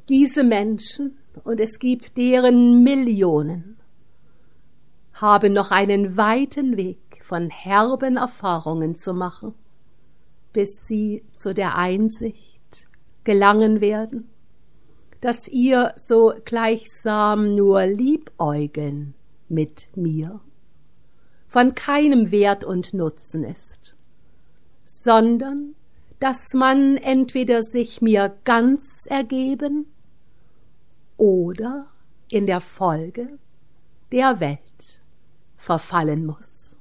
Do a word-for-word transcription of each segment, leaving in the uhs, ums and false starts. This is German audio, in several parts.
Diese Menschen, und es gibt deren Millionen, haben noch einen weiten Weg von herben Erfahrungen zu machen, bis sie zu der Einsicht gelangen werden, dass ihr so gleichsam nur Liebäugeln mit mir von keinem Wert und Nutzen ist, sondern dass man entweder sich mir ganz ergeben oder in der Folge der Welt verfallen muss.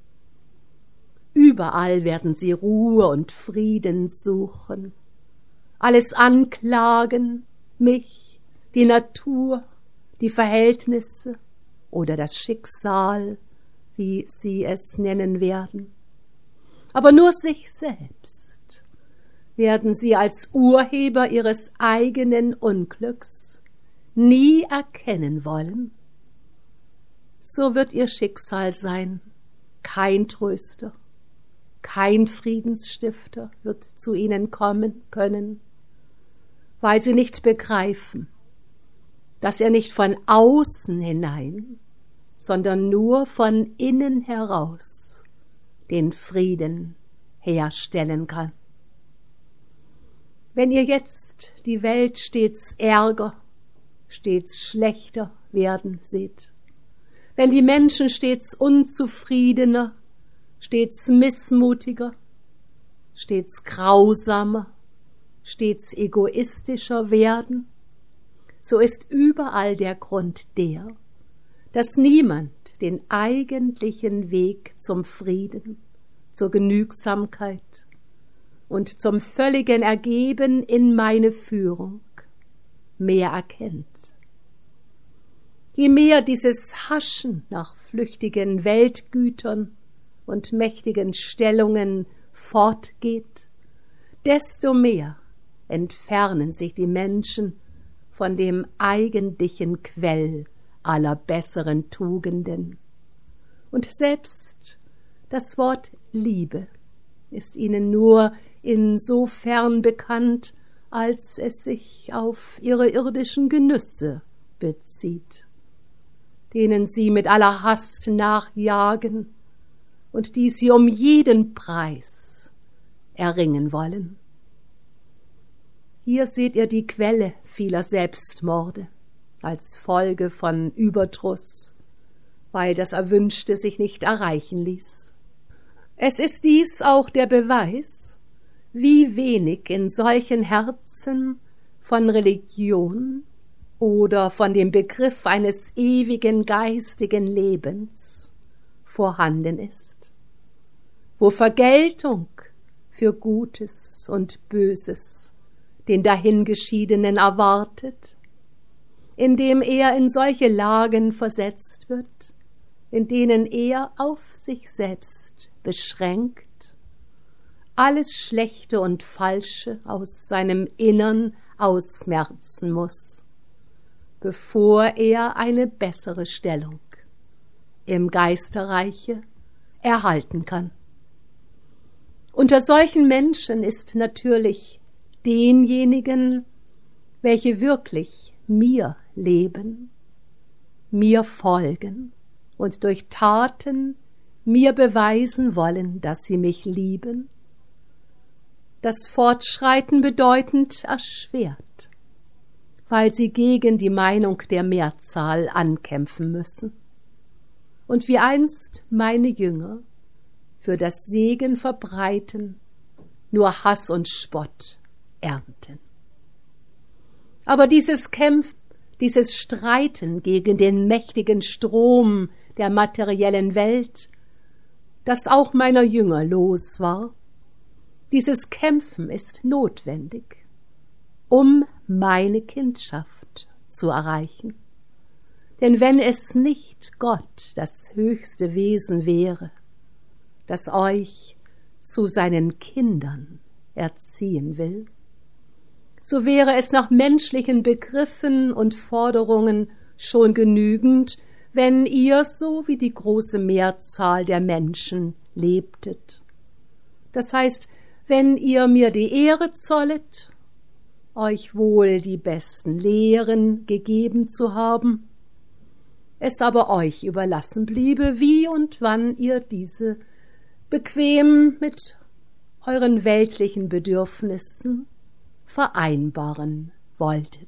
Überall werden sie Ruhe und Frieden suchen, alles anklagen, mich, die Natur, die Verhältnisse oder das Schicksal, wie sie es nennen werden. Aber nur sich selbst werden sie als Urheber ihres eigenen Unglücks nie erkennen wollen. So wird ihr Schicksal sein, kein Tröster, kein Friedensstifter wird zu ihnen kommen können, weil sie nicht begreifen, dass er nicht von außen hinein, sondern nur von innen heraus den Frieden herstellen kann. Wenn ihr jetzt die Welt stets ärger, stets schlechter werden seht, wenn die Menschen stets unzufriedener, stets missmutiger, stets grausamer, stets egoistischer werden, so ist überall der Grund der, dass niemand den eigentlichen Weg zum Frieden, zur Genügsamkeit und zum völligen Ergeben in meine Führung mehr erkennt. Je mehr dieses Haschen nach flüchtigen Weltgütern und mächtigen Stellungen fortgeht, desto mehr entfernen sich die Menschen von dem eigentlichen Quell aller besseren Tugenden. Und selbst das Wort Liebe ist ihnen nur insofern bekannt, als es sich auf ihre irdischen Genüsse bezieht, denen sie mit aller Hast nachjagen und die sie um jeden Preis erringen wollen. Hier seht ihr die Quelle vieler Selbstmorde als Folge von Überdruss, weil das Erwünschte sich nicht erreichen ließ. Es ist dies auch der Beweis, wie wenig in solchen Herzen von Religion oder von dem Begriff eines ewigen geistigen Lebens vorhanden ist, wo Vergeltung für Gutes und Böses den Dahingeschiedenen erwartet, indem er in solche Lagen versetzt wird, in denen er auf sich selbst beschränkt, alles Schlechte und Falsche aus seinem Innern ausmerzen muss, bevor er eine bessere Stellung im Geisterreiche erhalten kann. Unter solchen Menschen ist natürlich denjenigen, welche wirklich mir leben, mir folgen und durch Taten mir beweisen wollen, dass sie mich lieben, das Fortschreiten bedeutend erschwert, weil sie gegen die Meinung der Mehrzahl ankämpfen müssen und wie einst meine Jünger für das Segen verbreiten nur Hass und Spott ernten. Aber dieses Kämpfen, dieses Streiten gegen den mächtigen Strom der materiellen Welt, das auch meiner Jünger los war, dieses Kämpfen ist notwendig, um meine Kindschaft zu erreichen. Denn wenn es nicht Gott, das höchste Wesen wäre, das euch zu seinen Kindern erziehen will, so wäre es nach menschlichen Begriffen und Forderungen schon genügend, wenn ihr so wie die große Mehrzahl der Menschen lebtet. Das heißt, wenn ihr mir die Ehre zollet euch wohl die besten Lehren gegeben zu haben, es aber euch überlassen bliebe, wie und wann ihr diese bequem mit euren weltlichen Bedürfnissen vereinbaren wolltet.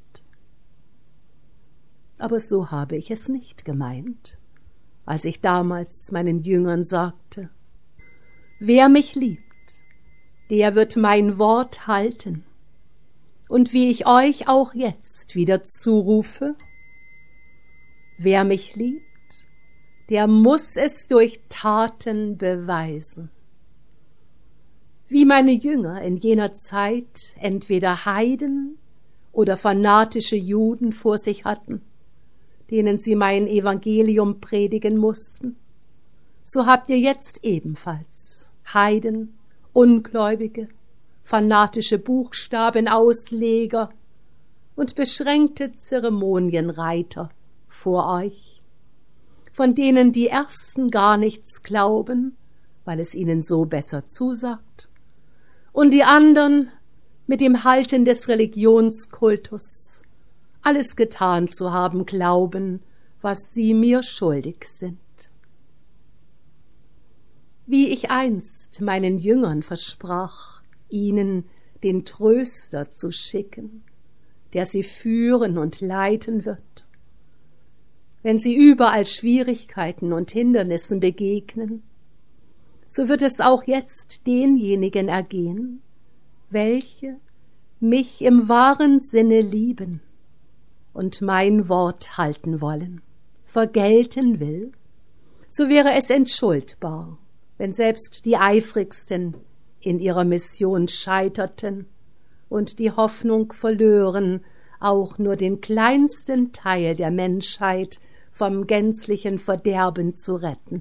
Aber so habe ich es nicht gemeint, als ich damals meinen Jüngern sagte: Wer mich liebt, der wird mein Wort halten. Und wie ich euch auch jetzt wieder zurufe: Wer mich liebt, der muss es durch Taten beweisen. Wie meine Jünger in jener Zeit entweder Heiden oder fanatische Juden vor sich hatten, denen sie mein Evangelium predigen mussten, so habt ihr jetzt ebenfalls Heiden, Ungläubige, fanatische Buchstabenausleger und beschränkte Zeremonienreiter vor euch, von denen die Ersten gar nichts glauben, weil es ihnen so besser zusagt, und die anderen mit dem Halten des Religionskultus alles getan zu haben glauben, was sie mir schuldig sind. Wie ich einst meinen Jüngern versprach, ihnen den Tröster zu schicken, der sie führen und leiten wird, wenn sie überall Schwierigkeiten und Hindernissen begegnen, so wird es auch jetzt denjenigen ergehen, welche mich im wahren Sinne lieben und mein Wort halten wollen. Vergelten will, so wäre es entschuldbar, wenn selbst die Eifrigsten in ihrer Mission scheiterten und die Hoffnung verlören, auch nur den kleinsten Teil der Menschheit vom gänzlichen Verderben zu retten.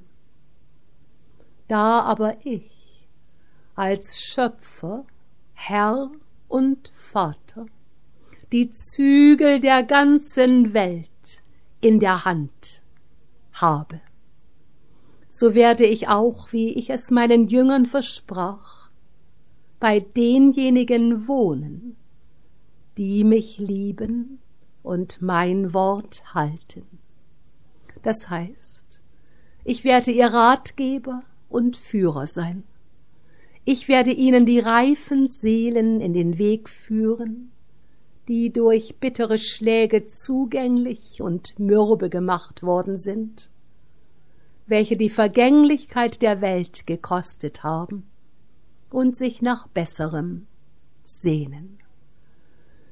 Da aber ich als Schöpfer, Herr und Vater die Zügel der ganzen Welt in der Hand habe, so werde ich auch, wie ich es meinen Jüngern versprach, bei denjenigen wohnen, die mich lieben und mein Wort halten. Das heißt, ich werde ihr Ratgeber und Führer sein. Ich werde ihnen die reifen Seelen in den Weg führen, die durch bittere Schläge zugänglich und mürbe gemacht worden sind, welche die Vergänglichkeit der Welt gekostet haben und sich nach Besserem sehnen.